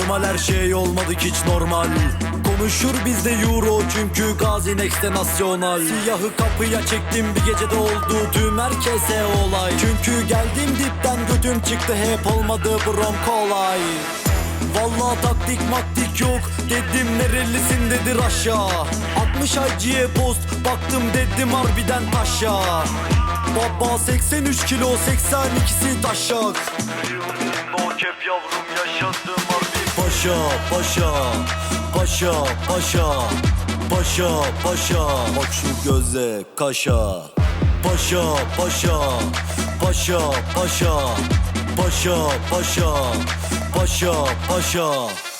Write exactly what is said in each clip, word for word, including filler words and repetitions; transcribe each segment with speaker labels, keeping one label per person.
Speaker 1: normal, her şey olmadık hiç normal. Konuşur bizde euro çünkü Gazi Next'te nasyonal. Siyahı kapıya çektim bir gecede oldu tüm herkese olay. Çünkü geldim dipten götüm çıktı hep olmadı brom kolay. Vallahi taktik maktik yok dedim, nerelisin dedi Raşa. altmış ayciye post baktım dedim harbiden taşa. Baba seksen üç kilo seksen ikisi taşak. No cap yavrum yaşadım harbi. Paşa paşa paşa paşa paşa paşa, bak şu göze kaşa. Paşa paşa paşa paşa paşa paşa paşa paşa.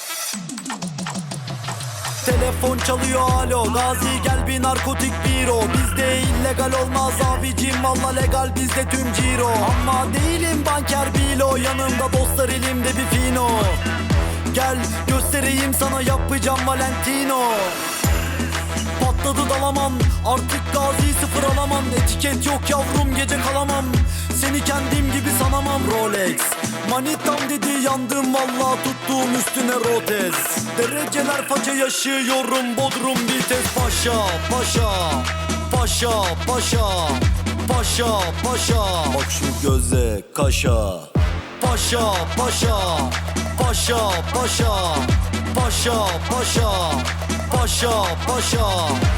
Speaker 1: Telefon çalıyor alo, Gazi gel bir narkotik biro. Bizde illegal olmaz abicim, valla legal bizde tüm ciro. Ama değilim banker bilo, yanımda dostlar elimde bir fino. Gel göstereyim sana yapacağım Valentino. Patladı dalaman artık Gazi sıfır alamam. Etiket yok yavrum gece kalamam, seni kendim gibi sanamam. Rolex manitam dedi yandım valla, tuttuğum üstüne Rotes. Dereceler faça yaşıyorum Bodrum vites. Paşa paşa paşa paşa paşa paşa, bak şu göze kaşa. Paşa paşa paşa paşa paşa paşa paşa paşa.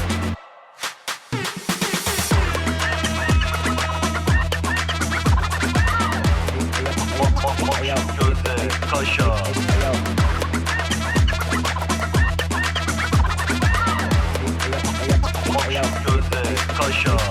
Speaker 1: Göze kaşa. Göze kaşa.